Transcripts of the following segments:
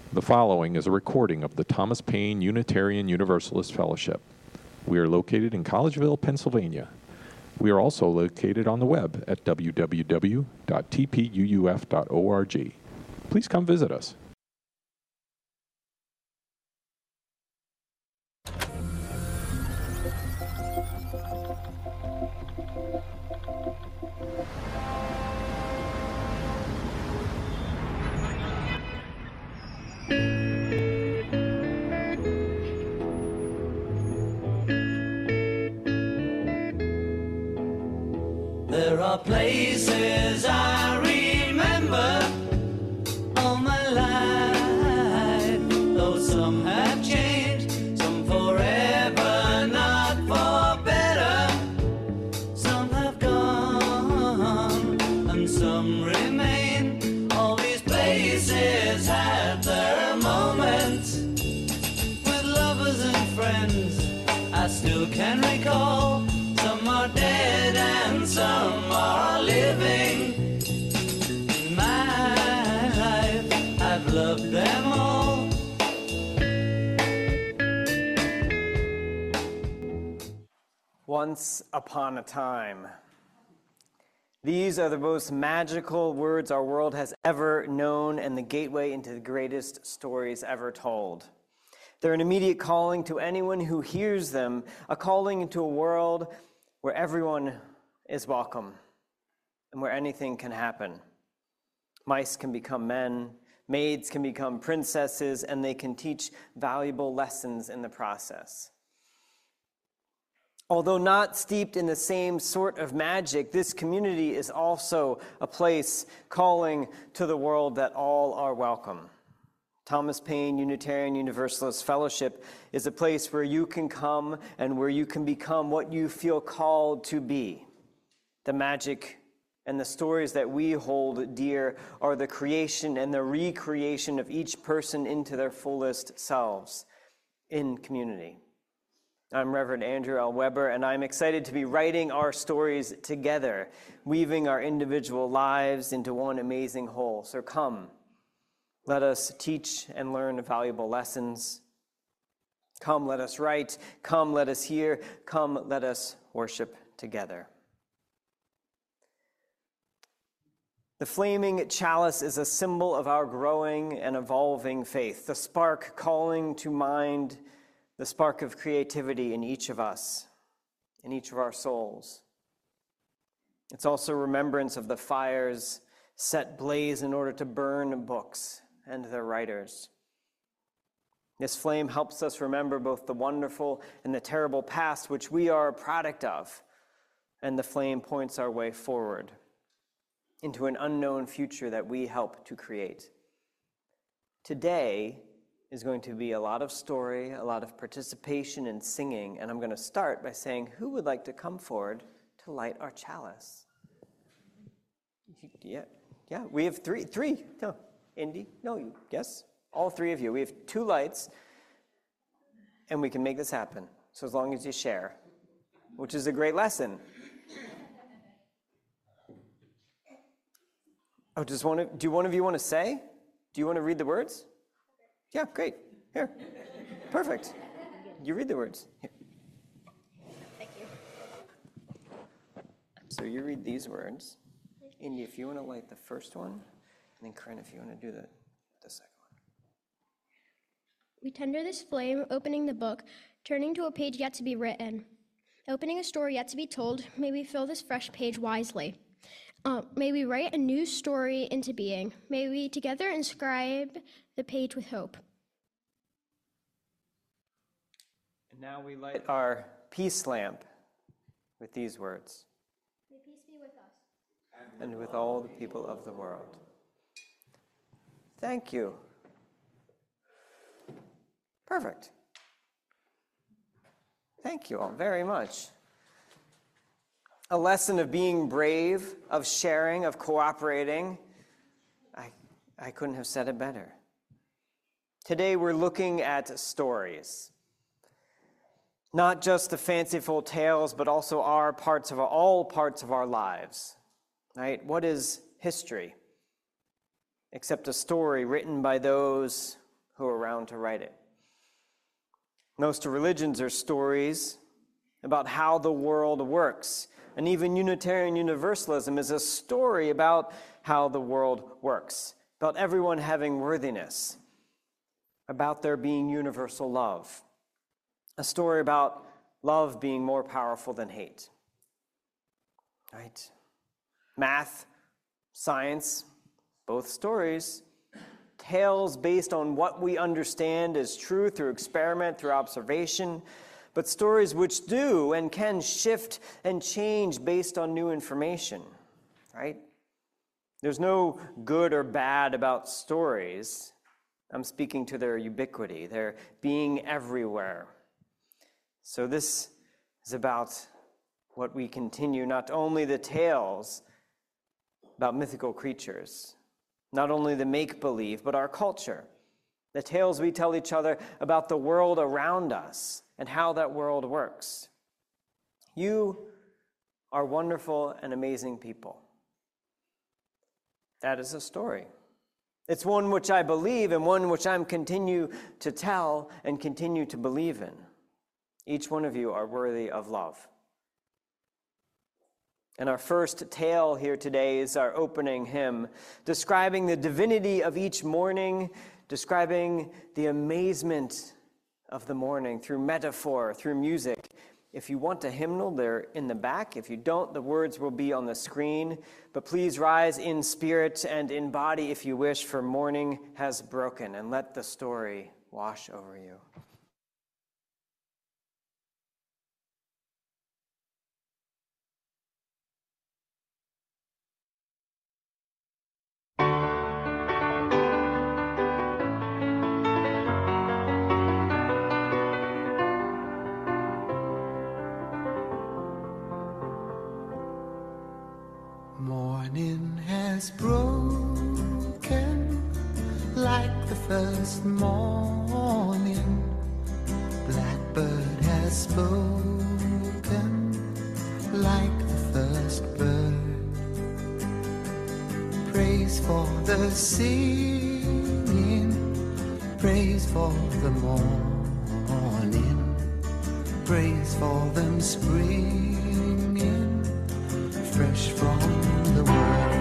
The following is a recording of the Thomas Paine Unitarian Universalist Fellowship. We are located in Collegeville, Pennsylvania. We are also located on the web at www.tpuuf.org. Please come visit us. There are places I remember all my life, though some have changed, some forever, not for better. Some have gone, and some remain. All these places had their moments with lovers and friends I still can recall. Some are dead and some are living. In my life, I've loved them all. Once upon a time. These are the most magical words our world has ever known and the gateway into the greatest stories ever told. They're an immediate calling to anyone who hears them, a calling into a world where everyone is welcome and where anything can happen. Mice can become men, maids can become princesses, and they can teach valuable lessons in the process. Although not steeped in the same sort of magic, this community is also a place calling to the world that all are welcome. Thomas Paine Unitarian Universalist Fellowship is a place where you can come and where you can become what you feel called to be. The magic and the stories that we hold dear are the creation and the recreation of each person into their fullest selves in community. I'm Reverend Andrew L. Weber, and I'm excited to be writing our stories together, weaving our individual lives into one amazing whole. So come. Let us teach and learn valuable lessons. Come, let us write. Come, let us hear. Come, let us worship together. The flaming chalice is a symbol of our growing and evolving faith, the spark calling to mind, the spark of creativity in each of us, in each of our souls. It's also remembrance of the fires set ablaze in order to burn books and their writers. This flame helps us remember both the wonderful and the terrible past which we are a product of, and the flame points our way forward into an unknown future that we help to create. Today is going to be a lot of story, a lot of participation and singing, and I'm going to start by saying, who would like to come forward to light our chalice? Yeah, we have three. No. Indy? No, you. Yes? All three of you. We have 2 lights, and we can make this happen. So as long as you share, which is a great lesson. Oh, do one of you want to say? Do you want to read the words? Yeah, great. Here. Perfect. You read the words. Here. Thank you. So you read these words. Indy, if you want to light the first one, and then Corinne, if you want to do the second one. We tender this flame, opening the book, turning to a page yet to be written. Opening a story yet to be told, may we fill this fresh page wisely. May we write a new story into being. May we together inscribe the page with hope. And now we light our peace lamp with these words. May peace be with us. And with all the people of the world. Thank you. Perfect. Thank you all very much. A lesson of being brave, of sharing, of cooperating. I couldn't have said it better. Today we're looking at stories. Not just the fanciful tales, but also all parts of our lives. Right? What is history? Except a story written by those who are around to write it. Most religions are stories about how the world works. And even Unitarian Universalism is a story about how the world works, about everyone having worthiness, about there being universal love, a story about love being more powerful than hate. Right? Math, science, both stories, tales based on what we understand as true through experiment, through observation, but stories which do and can shift and change based on new information, right? There's no good or bad about stories. I'm speaking to their ubiquity, their being everywhere. So this is about what we continue, not only the tales about mythical creatures, not only the make-believe, but our culture, the tales we tell each other about the world around us and how that world works. You are wonderful and amazing people. That is a story. It's one which I believe and one which I'm continue to tell and continue to believe in. Each one of you are worthy of love. And our first tale here today is our opening hymn, describing the divinity of each morning, describing the amazement of the morning through metaphor, through music. If you want a hymnal, they're in the back. If you don't, the words will be on the screen. But please rise in spirit and in body if you wish, for morning has broken, and let the story wash over you. Morning has broken like the first morning. Blackbird has spoken like the first bird. Praise for the singing, praise for the morning, praise for them springing fresh from the world.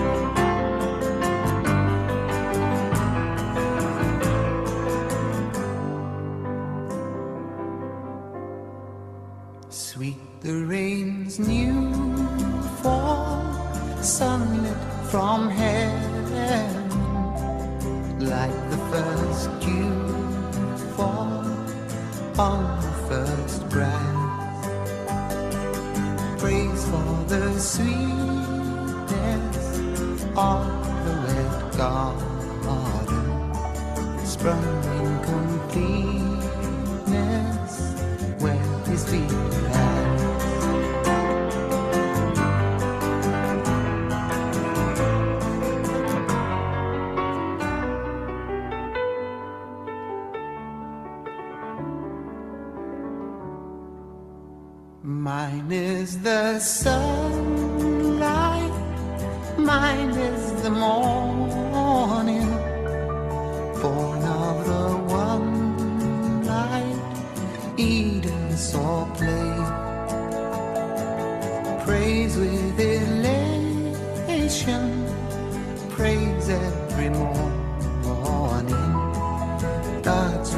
Sweet the rain's new fall, sunlit from heaven, like the first dew fall on the first grass. Praise for the sweetness of the red garden, sprung in completeness where his feet pass. Mine is the sunlight, mine is the morning, born of the one light Eden saw play. Praise with elation, praise every morning, God's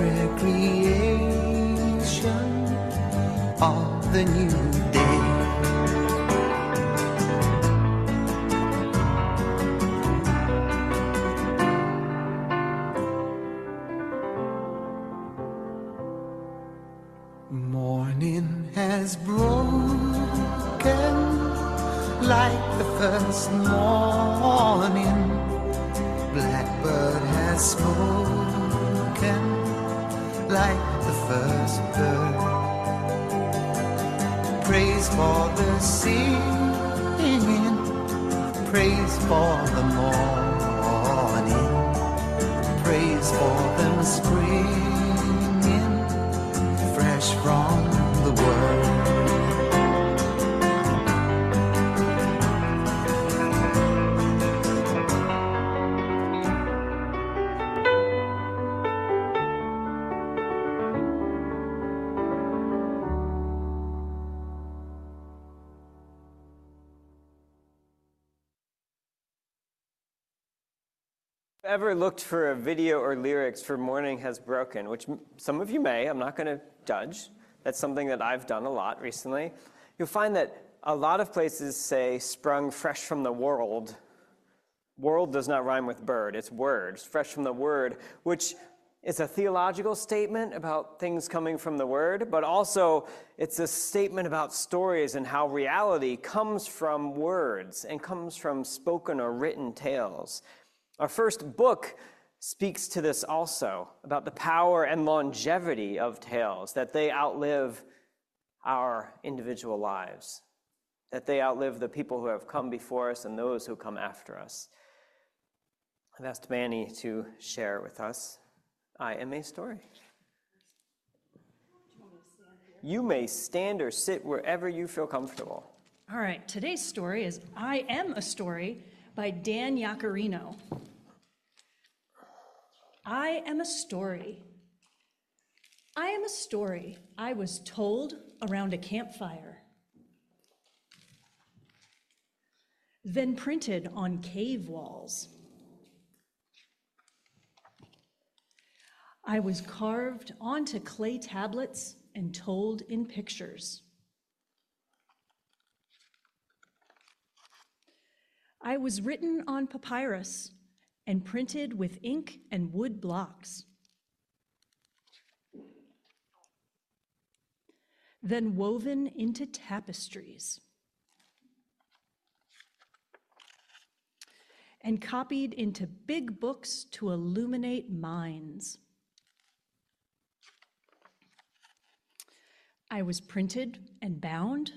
recreation of the new day. Morning has broken like the first morning. Blackbird has spoken like the first bird. Praise for the singing, praise for the morning, praise for them springing fresh from the world. ever looked for a video or lyrics for Morning Has Broken, which some of you may, I'm not going to judge. That's something that I've done a lot recently. You'll find that a lot of places say sprung fresh from the world. World does not rhyme with bird, it's word, fresh from the word, which is a theological statement about things coming from the word, but also it's a statement about stories and how reality comes from words and comes from spoken or written tales. Our first book speaks to this also, about the power and longevity of tales, that they outlive our individual lives, that they outlive the people who have come before us and those who come after us. I've asked Manny to share with us, I Am a Story. You may stand or sit wherever you feel comfortable. All right, today's story is I Am a Story by Dan Yaccarino. I am a story. I am a story I was told around a campfire, then printed on cave walls. I was carved onto clay tablets and told in pictures. I was written on papyrus and printed with ink and wood blocks. Then woven into tapestries and copied into big books to illuminate minds. I was printed and bound,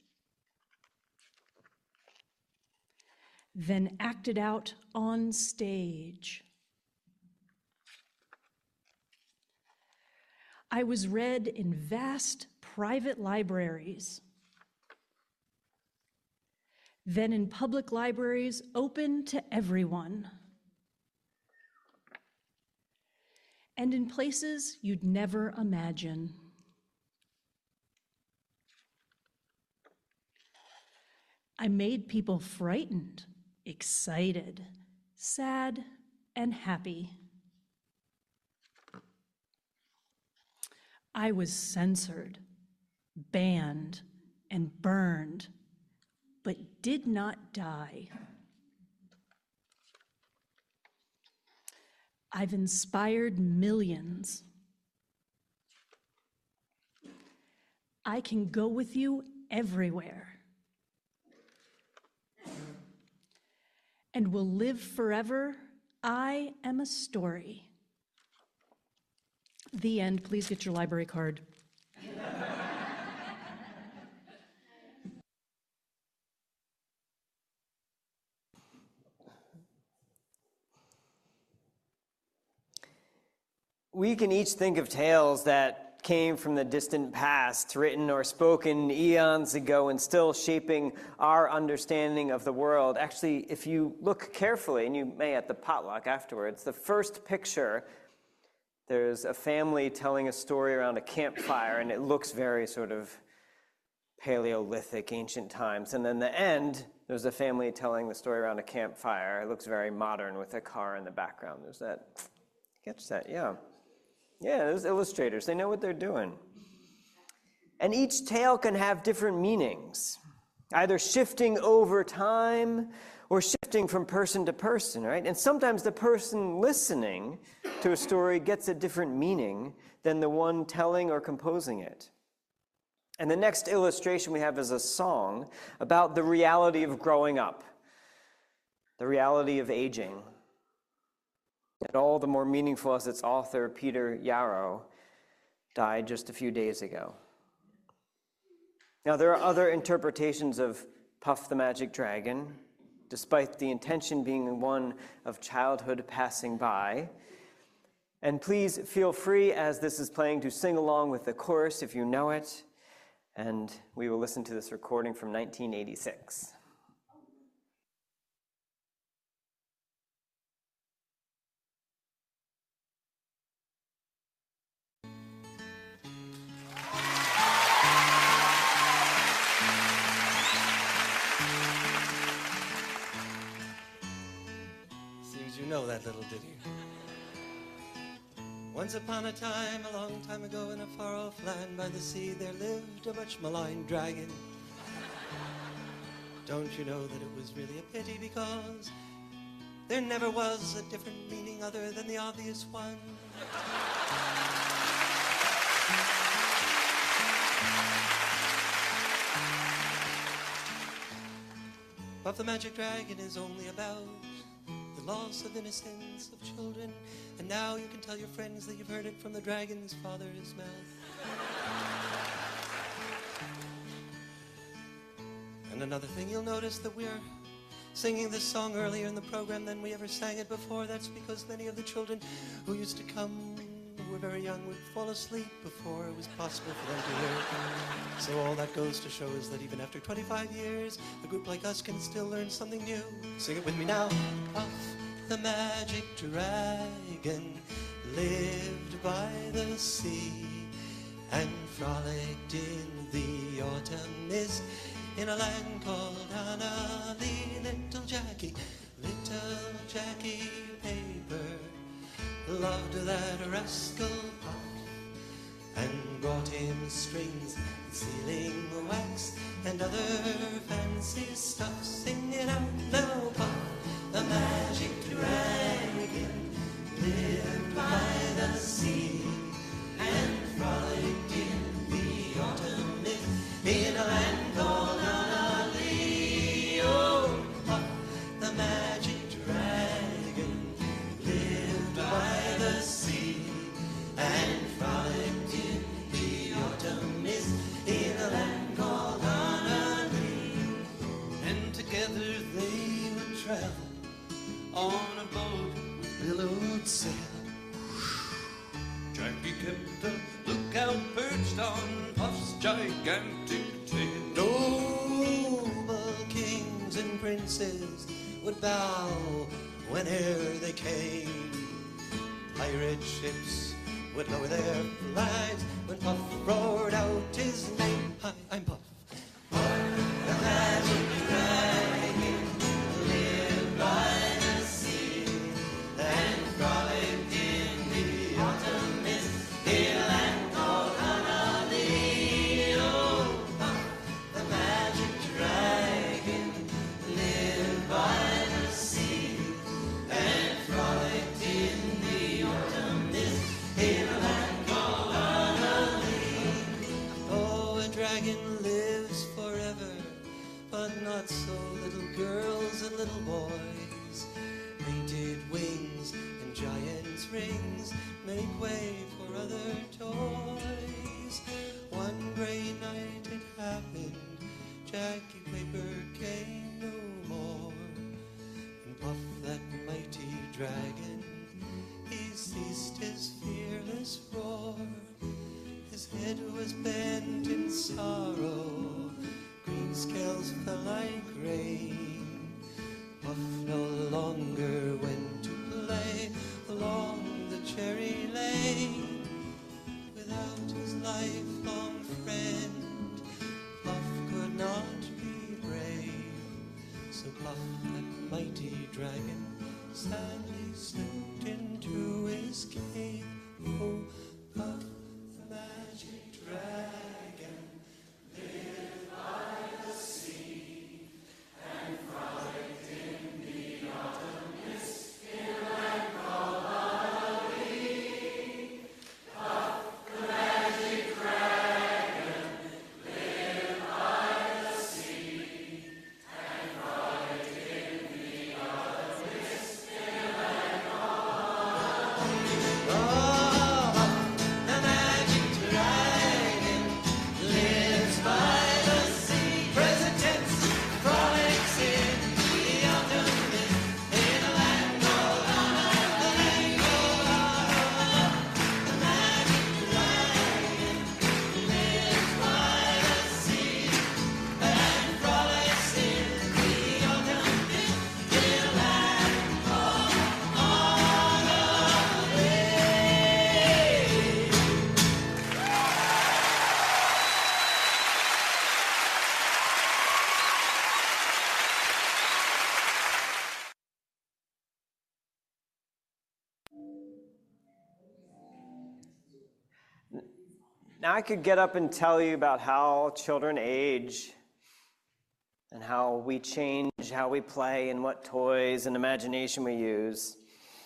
then acted out on stage. I was read in vast private libraries, then in public libraries open to everyone, and in places you'd never imagine. I made people frightened, excited, sad, and happy. I was censored, banned, and burned, but did not die. I've inspired millions. I can go with you everywhere and will live forever. I am a story. The end. Please get your library card. We can each think of tales that came from the distant past, written or spoken eons ago and still shaping our understanding of the world. Actually, if you look carefully, and you may at the potluck afterwards, the first picture, there's a family telling a story around a campfire, and it looks very sort of Paleolithic, ancient times. And then the end, there's a family telling the story around a campfire. It looks very modern with a car in the background. There's that, catch that, yeah. Yeah, those illustrators, they know what they're doing. And each tale can have different meanings, either shifting over time or shifting from person to person, right? And sometimes the person listening to a story gets a different meaning than the one telling or composing it. And the next illustration we have is a song about the reality of growing up, the reality of aging. And all the more meaningful as its author, Peter Yarrow, died just a few days ago. Now, there are other interpretations of Puff the Magic Dragon, despite the intention being one of childhood passing by. And please feel free, as this is playing, to sing along with the chorus if you know it. And we will listen to this recording from 1986. You know that sad little ditty. Once upon a time, a long time ago, in a far-off land by the sea, there lived a much maligned dragon. Don't you know that it was really a pity, because there never was a different meaning other than the obvious one. Puff the Magic Dragon is only about the loss of innocence of children, and now you can tell your friends that you've heard it from the dragon's father's mouth. And another thing, you'll notice that we're singing this song earlier in the program than we ever sang it before. That's because many of the children who used to come who were very young would fall asleep before it was possible for them to hear it. So all that goes to show is that even after 25 years, a group like us can still learn something new. Sing it with me now. Puff the Magic Dragon lived by the sea and frolicked in the autumn mist in a land called Annalee. Little Jackie Paper loved that rascal Puff and brought him strings, sealing wax, and other fancy stuff. Sing it out now, Puff the Magic Dragon lived by the sea and frolicked in the autumn mist in a land called Annalee. Oh, Puff the Magic Dragon lived by the sea and frolicked in the autumn mist in a land called Annalee. And together they would travel on a boat with billowed sail. Jackie kept a lookout perched on Puff's gigantic tail. Noble kings and princes would bow whene'er they came. Pirate ships would lower their flags when Puff roared out his name. Hi, I'm Puff. Puff the Magic Dragon lived by the sea and frolicked in the autumn mist in a land called Annalee. Oh, Puff the Magic Dragon lived by the sea and frolicked in the autumn mist in a land called Annalee. Oh, a dragon lives forever, but not so little girls and little boys. Painted wings and giant's rings make way for other toys. One gray night it happened, Jackie Paper came no more. And Puff, that mighty dragon, he ceased his fearless roar. His head was bent in sorrow, green scales fell like rain. Puff no longer went to play along the cherry lane. Without his lifelong friend, Puff could not be brave. So Puff, that mighty dragon, sadly slipped into his cave. Oh, Puff the Magic Dragon lived by the sea and frolicked in the autumn mist in a land called Annalee. Puff the Magic Dragon lived by the sea and frolicked in the autumn mist in a land called Annalee. Now, I could get up and tell you about how children age and how we change, how we play, and what toys and imagination we use.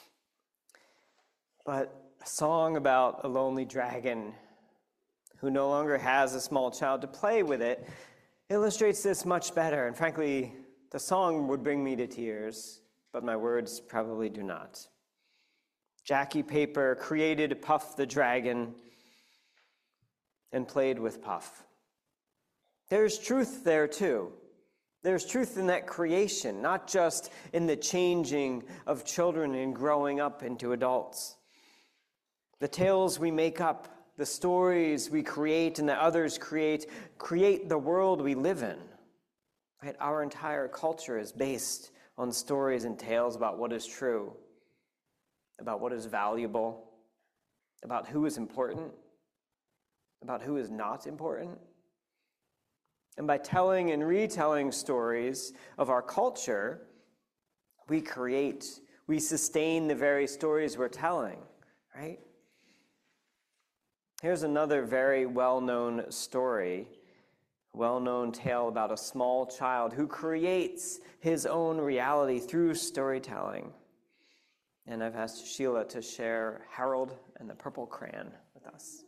But a song about a lonely dragon who no longer has a small child to play with it illustrates this much better. And frankly, the song would bring me to tears, but my words probably do not. Jackie Paper created Puff the dragon and played with Puff. There's truth there too. There's truth in that creation, not just in the changing of children and growing up into adults. The tales we make up, the stories we create and that others create the world we live in. Right? Our entire culture is based on stories and tales about what is true, about what is valuable, about who is important, about who is not important. And by telling and retelling stories of our culture, we sustain the very stories we're telling, right? Here's another very well-known story, well-known tale about a small child who creates his own reality through storytelling. And I've asked Sheila to share Harold and the Purple Crayon with us.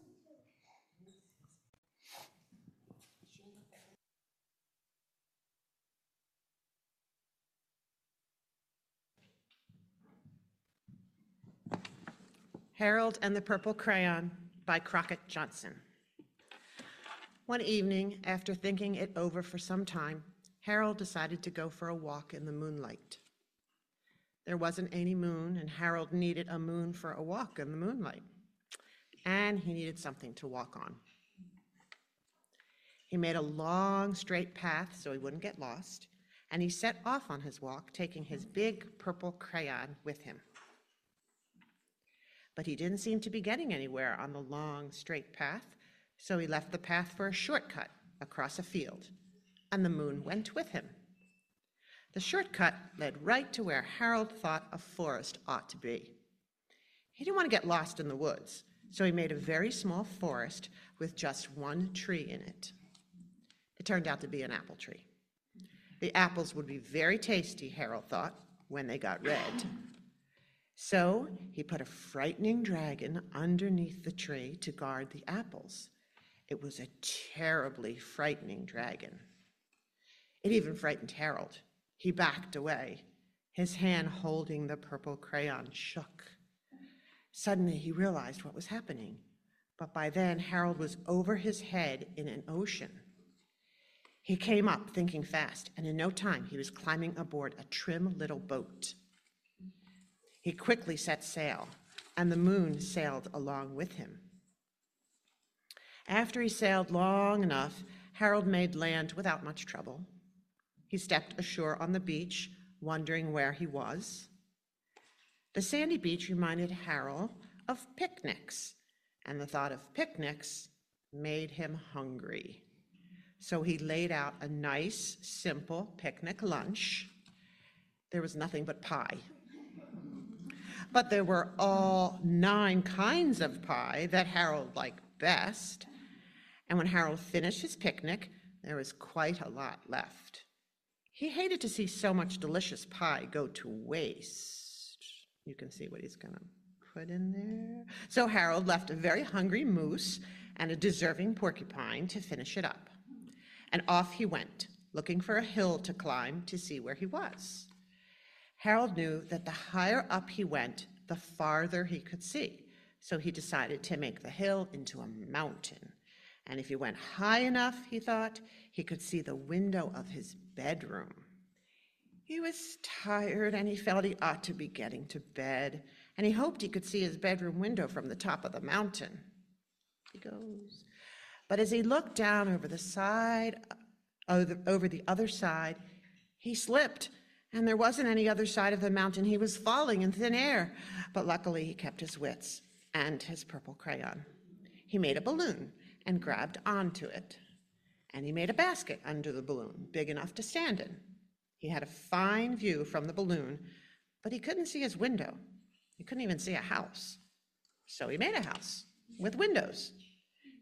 Harold and the Purple Crayon by Crockett Johnson. One evening, after thinking it over for some time, Harold decided to go for a walk in the moonlight. There wasn't any moon, and Harold needed a moon for a walk in the moonlight. And he needed something to walk on. He made a long, straight path so he wouldn't get lost, and he set off on his walk, taking his big purple crayon with him. But he didn't seem to be getting anywhere on the long, straight path, so he left the path for a shortcut across a field, and the moon went with him. The shortcut led right to where Harold thought a forest ought to be. He didn't want to get lost in the woods, so he made a very small forest with just one tree in it. It turned out to be an apple tree. The apples would be very tasty, Harold thought, when they got red. So he put a frightening dragon underneath the tree to guard the apples. It was a terribly frightening dragon. It even frightened Harold. He backed away. His hand holding the purple crayon shook. Suddenly he realized what was happening, but by then Harold was over his head in an ocean. He came up thinking fast, and in no time he was climbing aboard a trim little boat. He quickly set sail, and the moon sailed along with him. After he sailed long enough, Harold made land without much trouble. He stepped ashore on the beach, wondering where he was. The sandy beach reminded Harold of picnics, and the thought of picnics made him hungry. So he laid out a nice, simple picnic lunch. There was nothing but pie. But there were all 9 kinds of pie that Harold liked best. And when Harold finished his picnic, there was quite a lot left. He hated to see so much delicious pie go to waste. You can see what he's going to put in there. So Harold left a very hungry moose and a deserving porcupine to finish it up. And off he went, looking for a hill to climb to see where he was. Harold knew that the higher up he went, the farther he could see. So he decided to make the hill into a mountain. And if he went high enough, he thought, he could see the window of his bedroom. He was tired and he felt he ought to be getting to bed. And he hoped he could see his bedroom window from the top of the mountain. He goes. But as he looked down over the side, over the other side, he slipped. And there wasn't any other side of the mountain. He was falling in thin air. But luckily, he kept his wits and his purple crayon. He made a balloon and grabbed onto it. And he made a basket under the balloon, big enough to stand in. He had a fine view from the balloon, but he couldn't see his window. He couldn't even see a house. So he made a house with windows.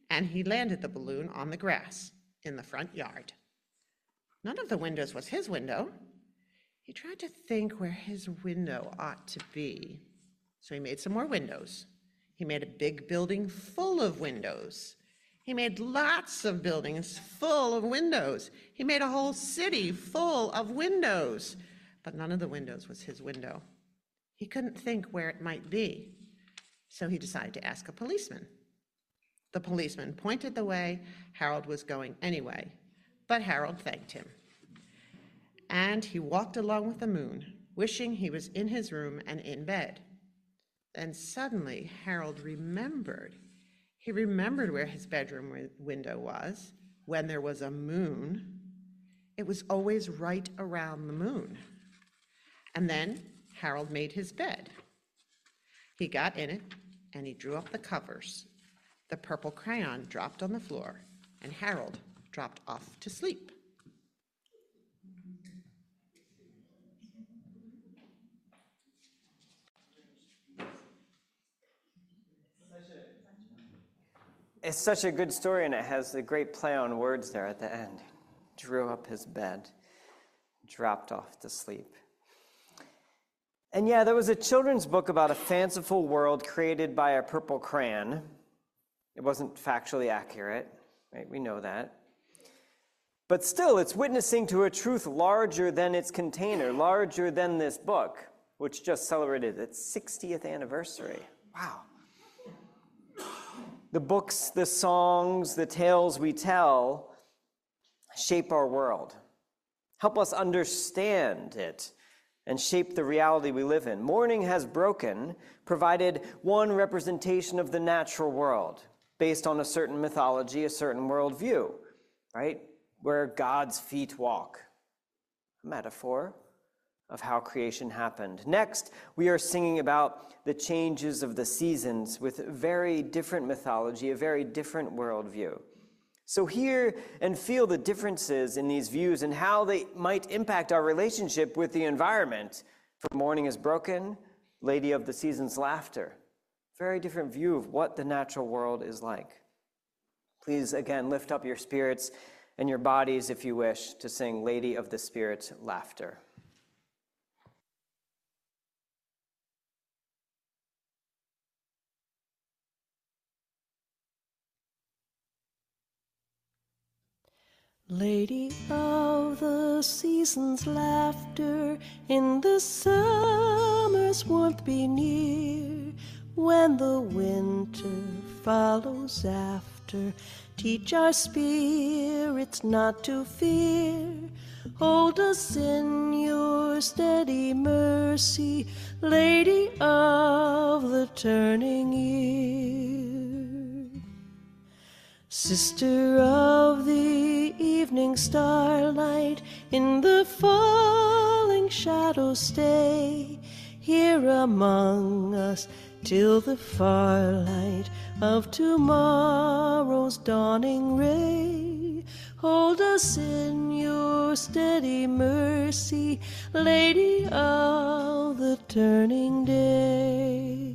and he landed the balloon on the grass in the front yard. None of the windows was his window. He tried to think where his window ought to be. So he made some more windows. He made a big building full of windows. He made lots of buildings full of windows. He made a whole city full of windows. But none of the windows was his window. He couldn't think where it might be. So he decided to ask a policeman. The policeman pointed the way Harold was going anyway, but Harold thanked him. And he walked along with the moon, wishing he was in his room and in bed. Then suddenly Harold remembered. He remembered where his bedroom window was when there was a moon. It was always right around the moon. And then Harold made his bed. He got in it and he drew up the covers. The purple crayon dropped on the floor and Harold dropped off to sleep. It's such a good story, and it has a great play on words there at the end. Drew up his bed, dropped off to sleep. And yeah, there was a children's book about a fanciful world created by a purple crayon. It wasn't factually accurate, right? We know that. But still, it's witnessing to a truth larger than its container, larger than this book, which just celebrated its 60th anniversary. Wow. The books, the songs, the tales we tell shape our world, help us understand it, and shape the reality we live in. Morning Has Broken provided one representation of the natural world based on a certain mythology, a certain worldview, right? Where God's feet walk, a metaphor of how creation happened. Next, we are singing about the changes of the seasons with very different mythology, a very different worldview. So hear and feel the differences in these views and how they might impact our relationship with the environment. For Morning Is Broken, Lady of the Seasons Laughter. Very different view of what the natural world is like. Please, again, lift up your spirits and your bodies, if you wish, to sing Lady of the Spirit Laughter. Lady of the seasons' laughter, in the summer's warmth be near. When the winter follows after, teach our spirits not to fear. Hold us in your steady mercy, Lady of the turning year. Sister of the evening starlight, in the falling shadows stay, here among us till the far light of tomorrow's dawning ray. Hold us in your steady mercy, Lady of the turning day.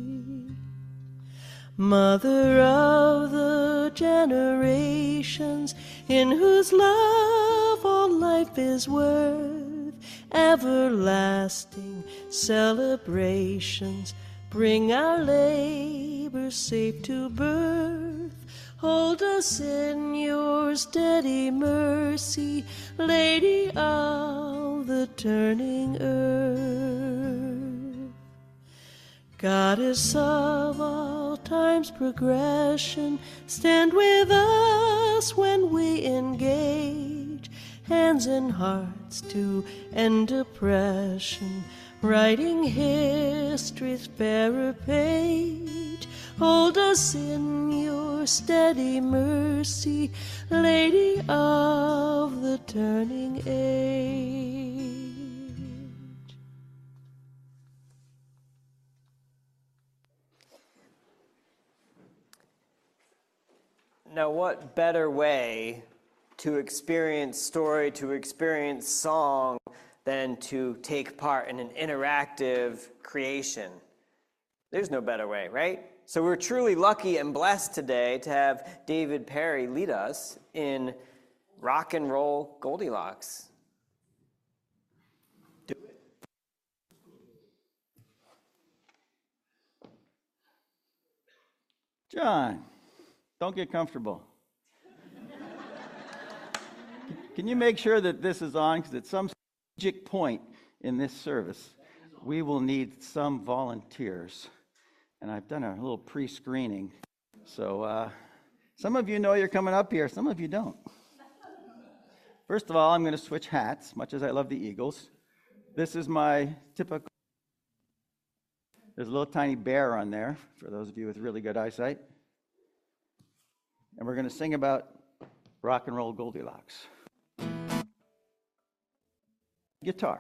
Mother of the generations, in whose love all life is worth, everlasting celebrations bring our labor safe to birth. Hold us in your steady mercy, Lady of the turning earth. Goddess of all time's progression, stand with us when we engage, hands and hearts to end oppression, writing history's fairer page. Hold us in your steady mercy, Lady of the turning age. Now, what better way to experience story, to experience song, than to take part in an interactive creation? There's no better way, right? So we're truly lucky and blessed today to have David Perry lead us in Rock and Roll Goldilocks. John, don't get comfortable. Can you make sure that this is on? Because at some strategic point in this service, we will need some volunteers. And I've done a little pre-screening. So some of you know you're coming up here, some of you don't. First of all, I'm going to switch hats, much as I love the Eagles. This is my typical. There's a little tiny bear on there, for those of you with really good eyesight. And we're going to sing about Rock and Roll Goldilocks. Guitar.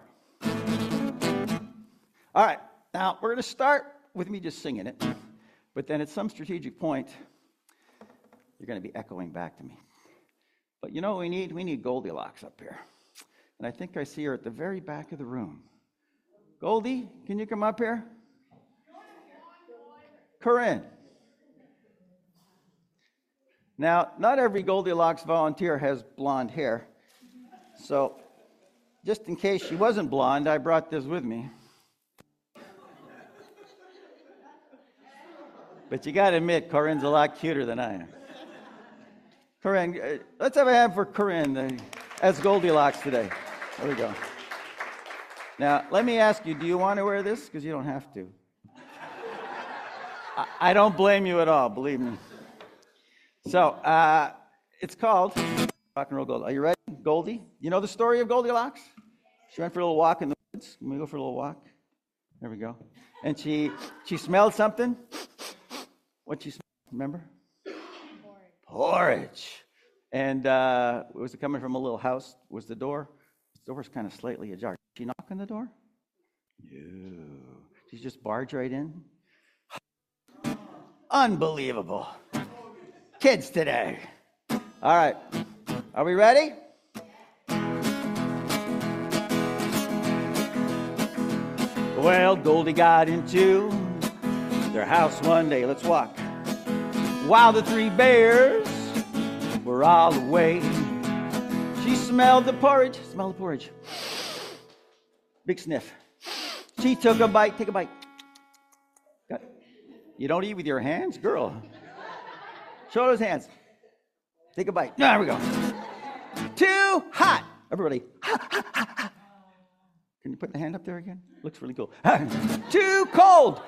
All right, now we're going to start with me just singing it, but then at some strategic point, you're going to be echoing back to me. But you know what we need? We need Goldilocks up here. And I think I see her at the very back of the room. Goldie, can you come up here? Corinne. Now, not every Goldilocks volunteer has blonde hair. So, just in case she wasn't blonde, I brought this with me. But you got to admit, Corinne's a lot cuter than I am. Corinne, let's have a hand for Corinne as Goldilocks today. There we go. Now, let me ask you, do you want to wear this? Because you don't have to. I don't blame you at all, believe me. So, it's called Rock and Roll Gold. Are you ready, Goldie? You know the story of Goldilocks? She went for a little walk in the woods. Can we go for a little walk? There we go. And she smelled something. What'd she smell? Remember? Porridge. And was it coming from a little house? Was the door? The door was kind of slightly ajar. Did she knock on the door? No. She just barged right in? Unbelievable. Kids today. All right. Are we ready? Well, Goldie got into their house one day. Let's walk. While the three bears were all away, she smelled the porridge. Smell the porridge. Big sniff. She took a bite. Take a bite. You don't eat with your hands? Girl. Show those hands. Take a bite. There we go. Too hot. Everybody. Can you put the hand up there again? Looks really cool. Too cold.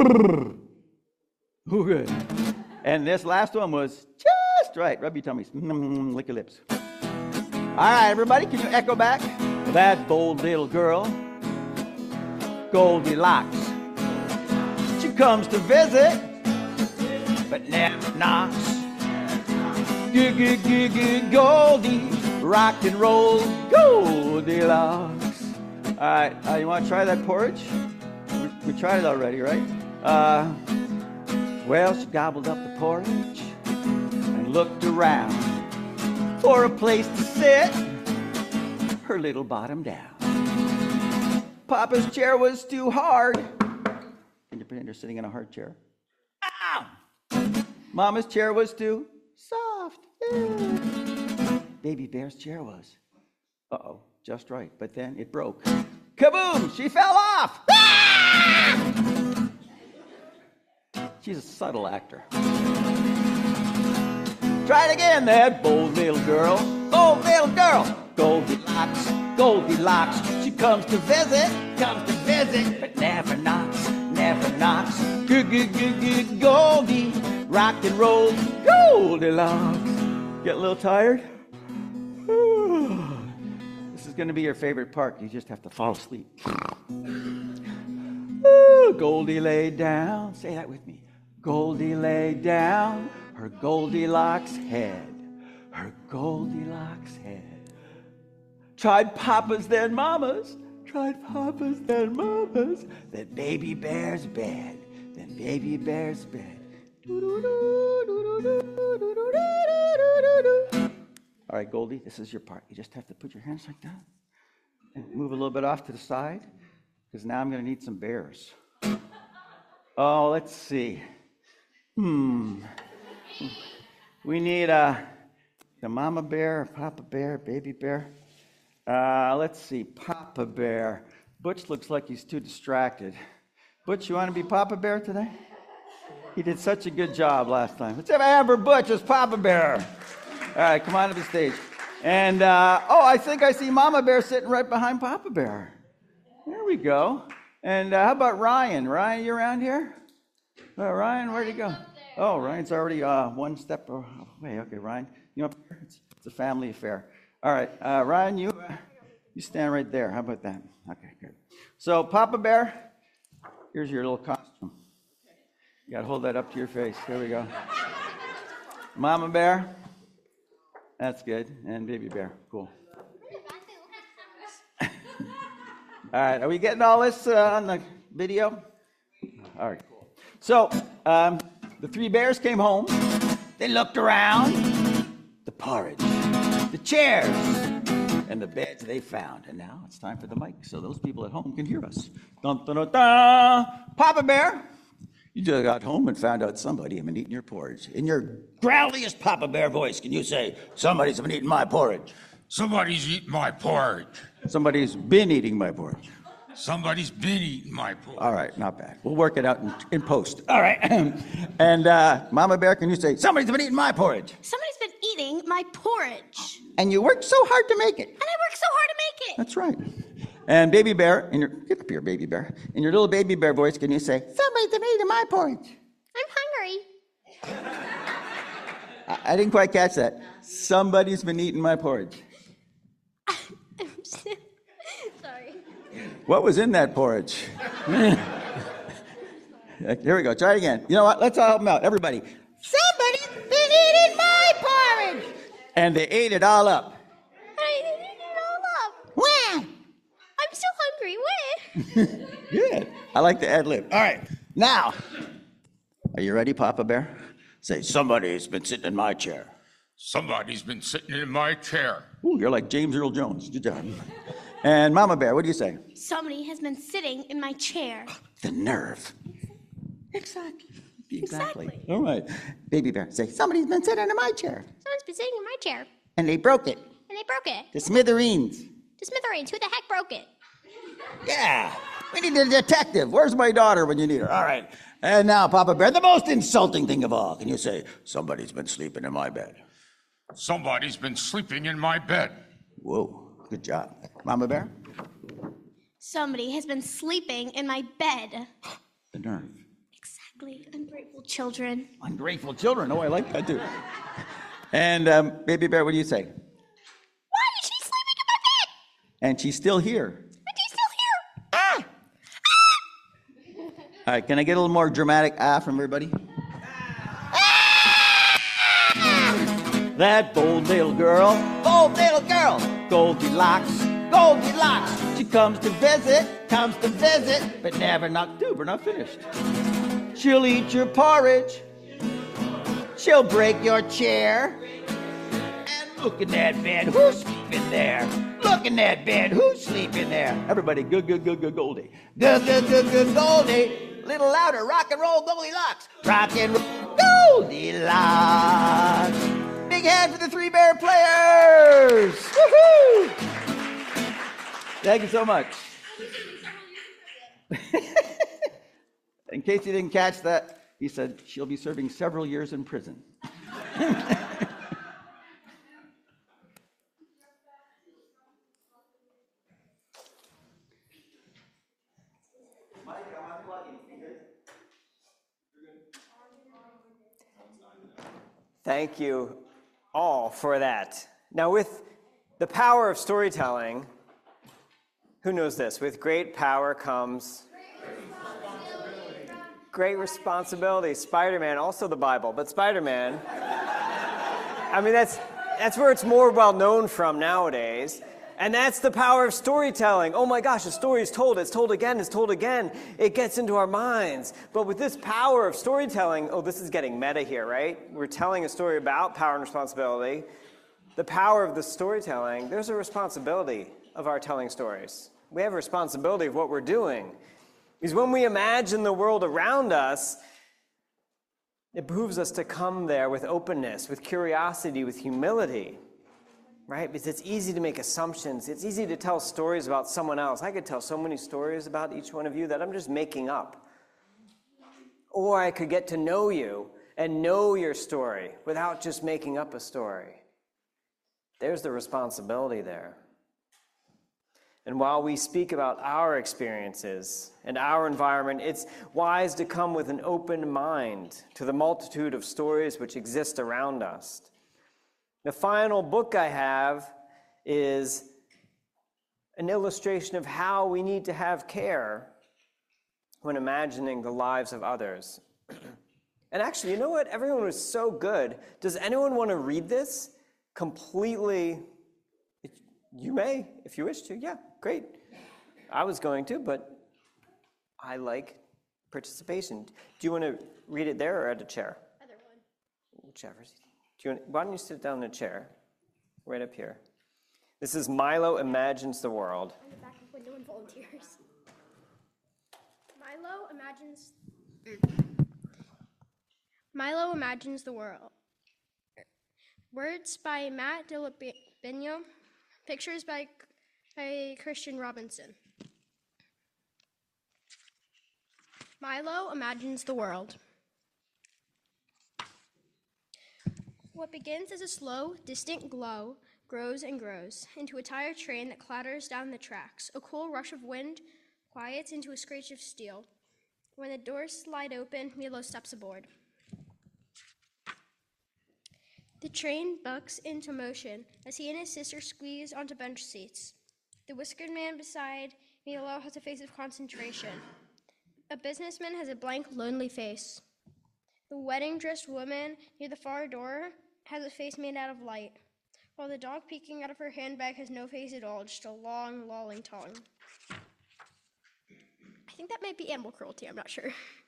Ooh, good. And this last one was just right. Rub your tummies. Lick your lips. All right, everybody, can you echo back? That bold little girl, Goldilocks. She comes to visit, but never knocks. Goldie, rock and roll, Goldilocks. All right, you want to try that porridge? We tried it already, right? Well, she gobbled up the porridge and looked around for a place to sit, her little bottom down. Papa's chair was too hard. Can you pretend you're sitting in a hard chair? Ow! Mama's chair was too soft. Baby Bear's chair was. Uh-oh, just right. But then it broke. Kaboom! She fell off! Ah! She's a subtle actor. Try it again, that bold little girl. Bold little girl. Goldilocks, Goldilocks. She comes to visit, but never knocks, never knocks. Goldie, rock and roll, Goldilocks. Get a little tired? This is going to be your favorite part. You just have to fall asleep. Goldie lay down. Say that with me. Goldie lay down her Goldilocks head, her Goldilocks head. Tried papas, then mamas, tried papas, then mamas, then baby bear's bed, then baby bear's bed. All right, Goldie, this is your part. You just have to put your hands like that and move a little bit off to the side, because now I'm going to need some bears. Oh, let's see. We need the mama bear, papa bear, baby bear. Let's see, Papa Bear. Butch looks like he's too distracted. Butch, you want to be Papa Bear today? He did such a good job last time. Let's have a hand for Butch as Papa Bear. All right, come on to the stage. And, I think I see Mama Bear sitting right behind Papa Bear. There we go. And how about Ryan? Ryan, you around here? Ryan, where'd he go? Oh, Ryan's already one step away. Okay, Ryan, you up here? It's a family affair. All right, Ryan, you stand right there. How about that? Okay, good. So, Papa Bear, here's your little costume. You got to hold that up to your face. Here we go. Mama Bear, that's good. And Baby Bear, cool. All right, are we getting all this on the video? All right, cool. So, the three bears came home. They looked around. The porridge, the chairs, and the beds they found. And now it's time for the mic so those people at home can hear us. Dun, dun, dun, dun. Papa Bear, you just got home and found out somebody had been eating your porridge. In your growliest Papa Bear voice, can you say, somebody's been eating my porridge? Somebody's eating my porridge. Somebody's been eating my porridge. Somebody's been eating my porridge. All right, not bad. We'll work it out in post. All right. And Mama Bear, can you say, somebody's been eating my porridge? Somebody's been eating my porridge. And you worked so hard to make it. And I worked so hard to make it. That's right. And Baby Bear, get up here, Baby Bear. In your little Baby Bear voice, can you say, somebody's been eating my porridge? I'm hungry. I didn't quite catch that. Somebody's been eating my porridge. Sorry. What was in that porridge? Here we go. Try it again. You know what? Let's all help them out. Everybody. Somebody's been eating my porridge. And they ate it all up. I ate it all up. When? I'm so hungry. When? Good. I like the ad lib. All right. Now, are you ready, Papa Bear? Say, somebody's been sitting in my chair. Somebody's been sitting in my chair. Ooh, you're like James Earl Jones. Good job. And Mama Bear, what do you say? Somebody has been sitting in my chair. The nerve. Exactly. All right. Baby Bear, say, somebody's been sitting in my chair. Someone's been sitting in my chair. And they broke it. And they broke it. To smithereens. To smithereens. Who the heck broke it? Yeah. We need a detective. Where's my daughter when you need her? All right. And now, Papa Bear, the most insulting thing of all. Can you say, somebody's been sleeping in my bed? Somebody's been sleeping in my bed. Whoa. Good job. Mama Bear? Somebody has been sleeping in my bed. The nerve. Exactly. Ungrateful children. Ungrateful children. Oh, I like that too. And Baby Bear, what do you say? Why is she sleeping in my bed? And she's still here. And she's still here. Ah! All right, can I get a little more dramatic from everybody? That bold little girl, Goldilocks, Goldilocks. She comes to visit, but never knocked. Dude, we're not finished. She'll eat your porridge, she'll break your chair. And look in that bed, who's sleeping there? Look in that bed, who's sleeping there? Everybody, good, Goldie. Good, Goldie. A little louder, rock and roll Goldilocks. Rock and roll Goldilocks. Big hand for the three bear players. Woohoo! Thank you so much. In case you didn't catch that, he said she'll be serving several years in prison. Thank you all for that. Now, with the power of storytelling, who knows this? With great power comes great responsibility. Spider-Man, also the Bible, but Spider-Man, I mean, that's where it's more well known from nowadays. And that's the power of storytelling. Oh my gosh, a story is told, it's told again, it's told again. It gets into our minds. But with this power of storytelling, oh, this is getting meta here, right? We're telling a story about power and responsibility. The power of the storytelling, there's a responsibility of our telling stories. We have a responsibility of what we're doing. Because when we imagine the world around us, It behooves us to come there with openness, with curiosity, with humility, right? Because it's easy to make assumptions. It's easy to tell stories about someone else. I could tell so many stories about each one of you that I'm just making up. Or I could get to know you and know your story without just making up a story. There's the responsibility there. And while we speak about our experiences and our environment, it's wise to come with an open mind to the multitude of stories which exist around us. The final book I have is an illustration of how we need to have care when imagining the lives of others. And actually, you know what? Everyone was so good. Does anyone want to read this completely? You may, if you wish to. Yeah, great. I was going to, but I like participation. Do you want to read it there or at a chair? Either one. Whichever. Why don't you sit down in a chair, right up here? This is Milo Imagines the World. On the back of when no one volunteers. Milo imagines the world. Words by Matt Delabino. Pictures by Christian Robinson. Milo imagines the world. What begins as a slow, distant glow grows and grows into a tired train that clatters down the tracks. A cool rush of wind quiets into a screech of steel. When the doors slide open, Milo steps aboard. The train bucks into motion as he and his sister squeeze onto bench seats. The whiskered man beside Milo has a face of concentration. A businessman has a blank, lonely face. The wedding-dressed woman near the far door has a face made out of light, while the dog peeking out of her handbag has no face at all, just a long, lolling tongue. I think that might be animal cruelty, I'm not sure.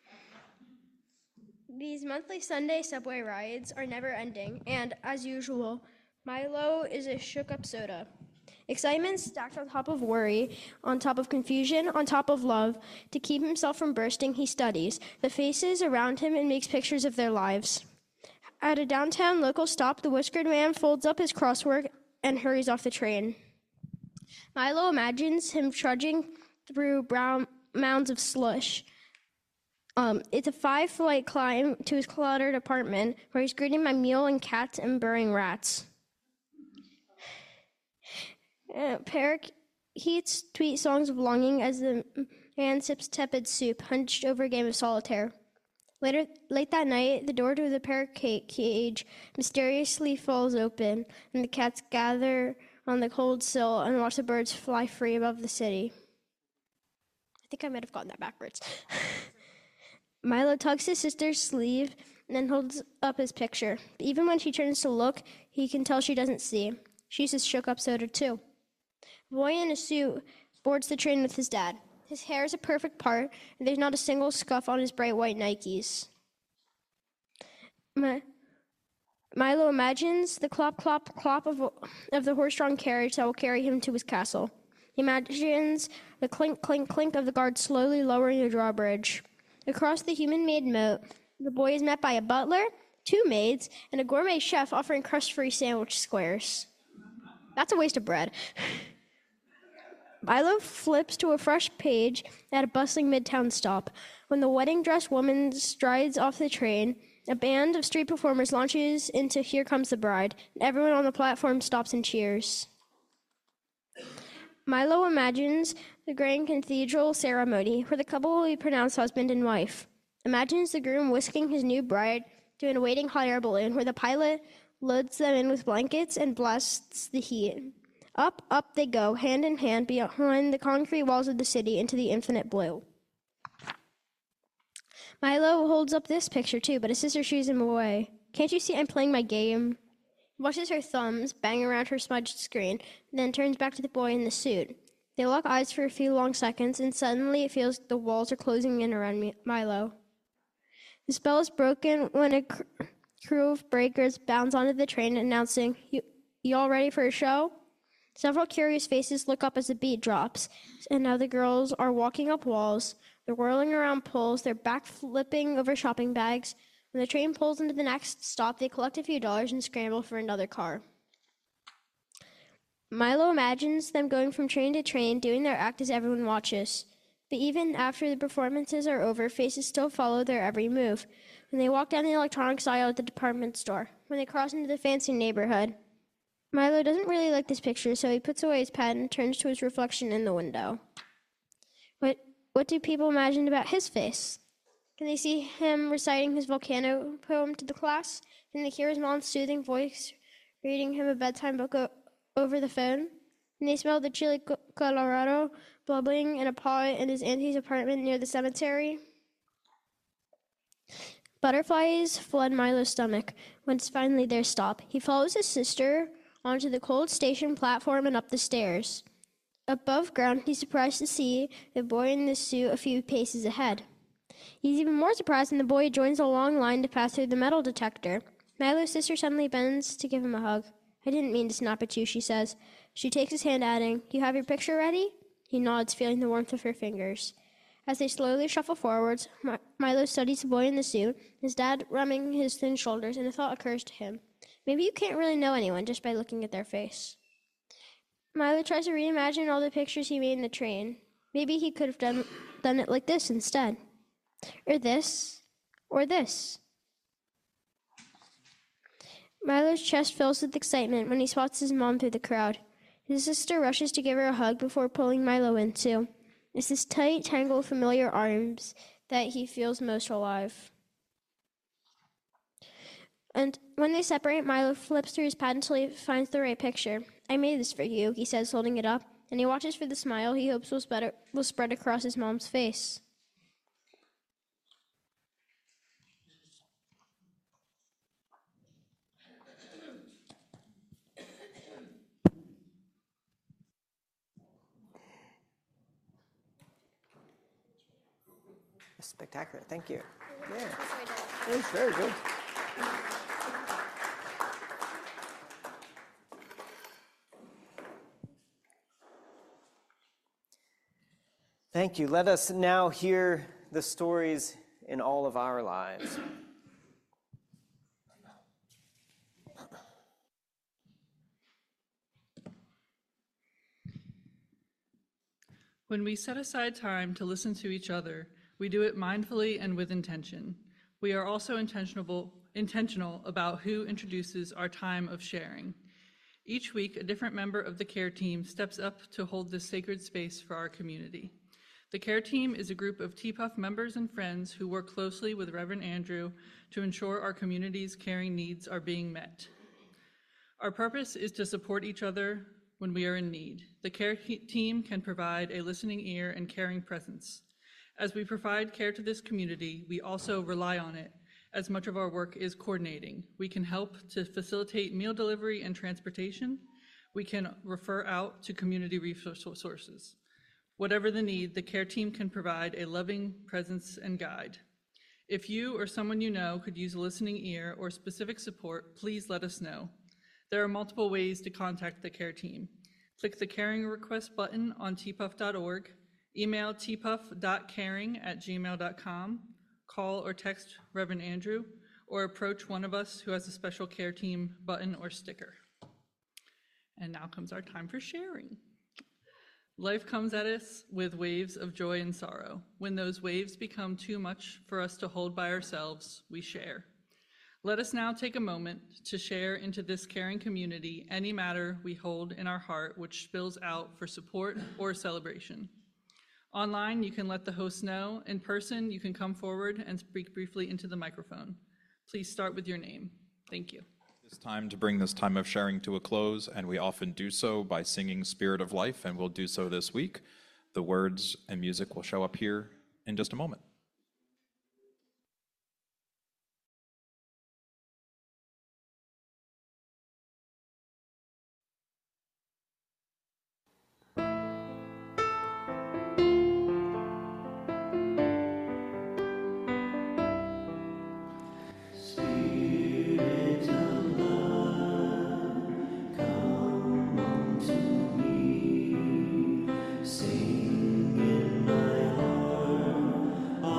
These monthly Sunday subway rides are never ending, and as usual, Milo is a shook-up soda. Excitement stacked on top of worry, on top of confusion, on top of love. To keep himself from bursting, he studies the faces around him and makes pictures of their lives. At a downtown local stop, the whiskered man folds up his crosswork and hurries off the train. Milo imagines him trudging through brown mounds of slush. It's a 5-flight climb to his cluttered apartment, where he's greeted by meal and cats and burrowing rats. Parakeets tweet songs of longing as the man sips tepid soup, hunched over a game of solitaire. Late that night, the door to the parakeet cage mysteriously falls open, and the cats gather on the cold sill and watch the birds fly free above the city. I think I might have gotten that backwards. Milo tugs his sister's sleeve and then holds up his picture. But even when she turns to look, he can tell she doesn't see. She's a shook-up soda, too. A boy in a suit boards the train with his dad. His hair is a perfect part, and there's not a single scuff on his bright white Nikes. Milo imagines the clop, clop, clop of the horse-drawn carriage that will carry him to his castle. He imagines the clink, clink, clink of the guards slowly lowering the drawbridge. Across the human-made moat, the boy is met by a butler, 2 maids, and a gourmet chef offering crust-free sandwich squares. That's a waste of bread. Milo flips to a fresh page at a bustling midtown stop. When the wedding-dressed woman strides off the train, a band of street performers launches into Here Comes the Bride, and everyone on the platform stops and cheers. Milo imagines the grand cathedral ceremony where the couple will be pronounced husband and wife. Imagines the groom whisking his new bride to an awaiting hot air balloon where the pilot loads them in with blankets and blasts the heat. Up, up they go, hand in hand, behind the concrete walls of the city into the infinite blue. Milo holds up this picture too, but his sister shoos him away. Can't you see I'm playing my game? He watches her thumbs bang around her smudged screen, then turns back to the boy in the suit. They lock eyes for a few long seconds, and suddenly it feels the walls are closing in around Milo. The spell is broken when a crew of breakers bounds onto the train, announcing, You all ready for a show? Several curious faces look up as the beat drops, and now the girls are walking up walls. They're whirling around poles, their back flipping over shopping bags, When the train pulls into the next stop, they collect a few dollars and scramble for another car. Milo imagines them going from train to train, doing their act as everyone watches. But even after the performances are over, faces still follow their every move. When they walk down the electronics aisle at the department store, when they cross into the fancy neighborhood. Milo doesn't really like this picture, so he puts away his pen and turns to his reflection in the window. What do people imagine about his face? Can they see him reciting his volcano poem to the class? Can they hear his mom's soothing voice reading him a bedtime book over the phone? Can they smell the chili colorado bubbling in a pot in his auntie's apartment near the cemetery? Butterflies flood Milo's stomach when it's finally their stop. He follows his sister onto the cold station platform and up the stairs. Above ground, he's surprised to see the boy in the suit a few paces ahead. He's even more surprised when the boy joins a long line to pass through the metal detector. Milo's sister suddenly bends to give him a hug. "I didn't mean to snap at you," she says. She takes his hand, adding, "You have your picture ready?" He nods, feeling the warmth of her fingers. As they slowly shuffle forwards, Milo studies the boy in the suit, his dad rubbing his thin shoulders, and a thought occurs to him. Maybe you can't really know anyone just by looking at their face. Milo tries to reimagine all the pictures he made in the train. Maybe he could have done it like this instead. Or this. Or this. Milo's chest fills with excitement when he spots his mom through the crowd. His sister rushes to give her a hug before pulling Milo in, too. It's this tight tangle of familiar arms that he feels most alive. And when they separate, Milo flips through his pad until he finds the right picture. "I made this for you," he says, holding it up, and he watches for the smile he hopes will spread across his mom's face. Spectacular. Thank you. Yeah. It was very good. Thank you. Let us now hear the stories in all of our lives. When we set aside time to listen to each other, we do it mindfully and with intention. We are also intentional about who introduces our time of sharing. Each week, a different member of the care team steps up to hold this sacred space for our community. The care team is a group of TPUF members and friends who work closely with Reverend Andrew to ensure our community's caring needs are being met. Our purpose is to support each other when we are in need. The care team can provide a listening ear and caring presence. As we provide care to this community, we also rely on it, as much of our work is coordinating. We can help to facilitate meal delivery and transportation. We can refer out to community resources. Whatever the need, the care team can provide a loving presence and guide. If you or someone you know could use a listening ear or specific support, please let us know. There are multiple ways to contact the care team. Click the Caring Request button on tpuff.org, email tpuff.caring@gmail.com, call or text Reverend Andrew, or approach one of us who has a special care team button or sticker. And now comes our time for sharing. Life comes at us with waves of joy and sorrow. When those waves become too much for us to hold by ourselves, we share. Let us now take a moment to share into this caring community any matter we hold in our heart which spills out for support or celebration. Online, you can let the host know. In person, you can come forward and speak briefly into the microphone. Please start with your name. Thank you. It's time to bring this time of sharing to a close, and we often do so by singing Spirit of Life, and we'll do so this week. The words and music will show up here in just a moment. Sing in my heart.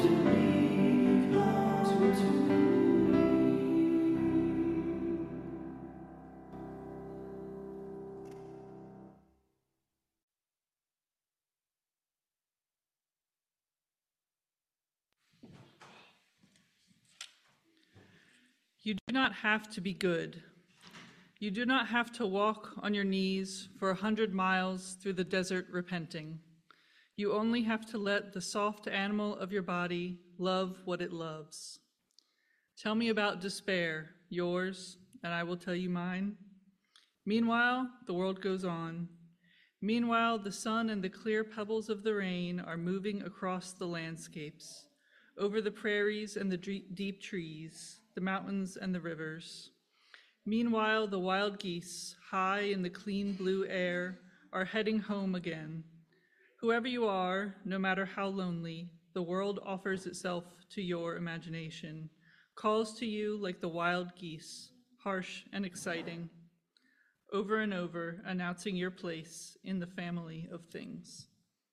You do not have to be good. You do not have to walk on your knees for 100 miles through the desert repenting. You only have to let the soft animal of your body love what it loves. Tell me about despair, yours, and I will tell you mine. Meanwhile, the world goes on. Meanwhile, the sun and the clear pebbles of the rain are moving across the landscapes, over the prairies and the deep trees, the mountains and the rivers. Meanwhile, the wild geese, high in the clean blue air, are heading home again. Whoever you are, no matter how lonely, the world offers itself to your imagination, calls to you like the wild geese, harsh and exciting, over and over, announcing your place in the family of things.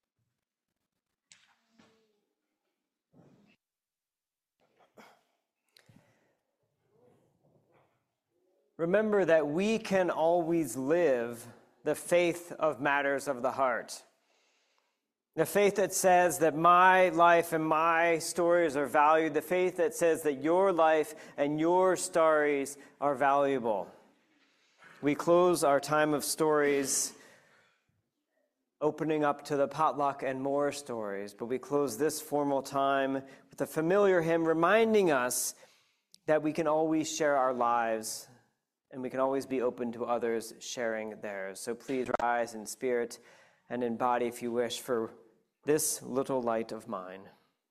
Remember that we can always live the faith of matters of the heart. The faith that says that my life and my stories are valued. The faith that says that your life and your stories are valuable. We close our time of stories opening up to the potluck and more stories, but we close this formal time with a familiar hymn reminding us that we can always share our lives and we can always be open to others sharing theirs. So please rise in spirit and in body, if you wish, for this little light of mine.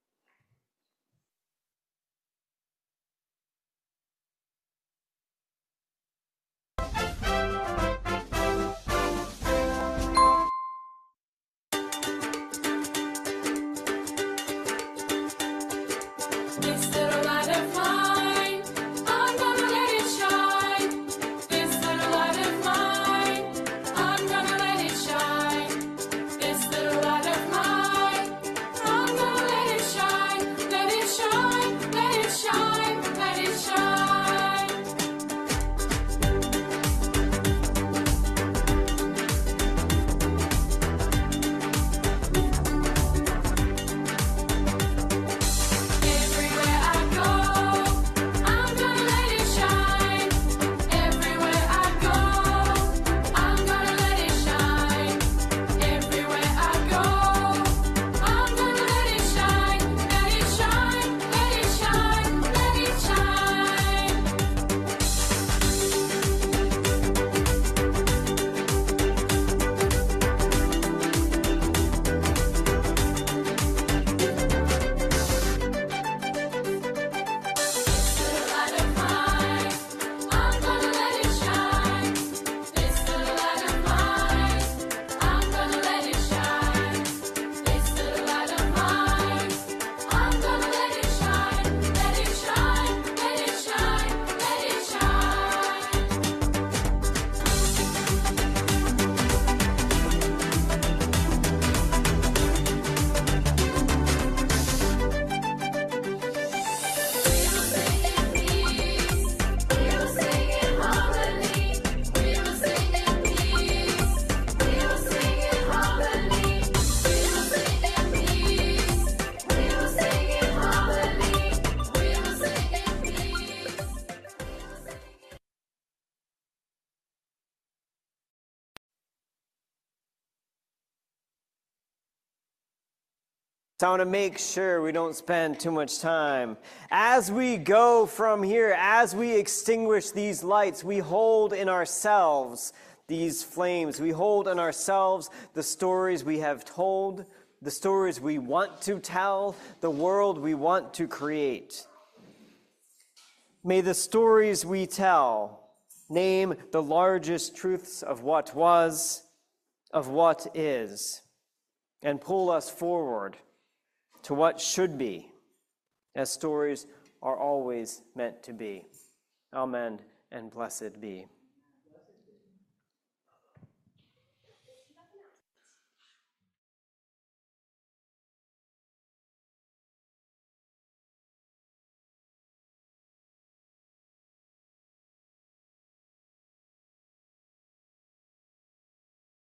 This little light of mine, I'm gonna let it shine. This little light of mine, I'm gonna let it shine. This little light of mine, I'm gonna let it shine. Let it shine, let it shine, let it shine. Everywhere I go, I'm gonna let it shine. Everywhere I go, I'm gonna let it shine. Everywhere I go, I'm gonna let it shine. Let it shine, let it shine, let it shine. This little light of mine, I'm gonna let it shine. This little light of mine, I'm gonna let it shine. This little light of mine, I'm gonna let it shine. Let it shine, let it shine, let it shine. We will sing in peace. We will sing in harmony. We will sing in peace. We will sing in harmony. We will sing in peace. We will sing in harmony. We will sing in peace. So I want to make sure we don't spend too much time. As we go from here, as we extinguish these lights, we hold in ourselves these flames. We hold in ourselves the stories we have told, the stories we want to tell, the world we want to create. May the stories we tell name the largest truths of what was, of what is, and pull us forward to what should be, as stories are always meant to be. Amen and blessed be.